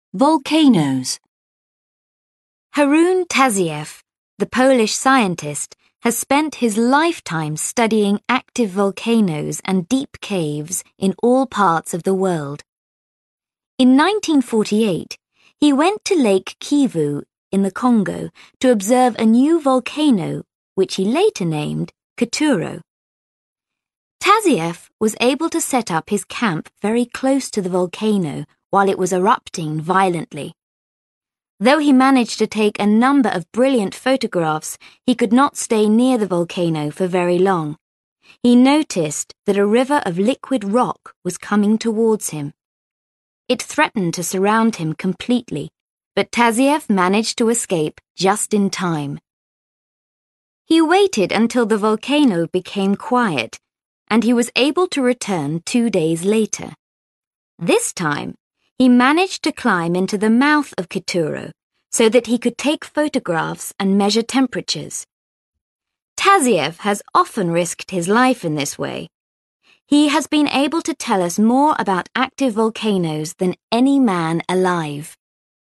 Volcanoes. Harun Taziev, the Polish scientist, has spent his lifetime studying active volcanoes and deep caves in all parts of the world. In 1948, he went to Lake Kivu in the Congo to observe a new volcano, which he later named Kituro. Taziev was able to set up his camp very close to the volcano while it was erupting violently. Though he managed to take a number of brilliant photographs, he could not stay near the volcano for very long. He noticed that a river of liquid rock was coming towards him. It threatened to surround him completely, but Taziev managed to escape just in time. He waited until the volcano became quiet, and he was able to return 2 days later. This time, he managed to climb into the mouth of Kituro so that he could take photographs and measure temperatures. Taziev has often risked his life in this way. He has been able to tell us more about active volcanoes than any man alive.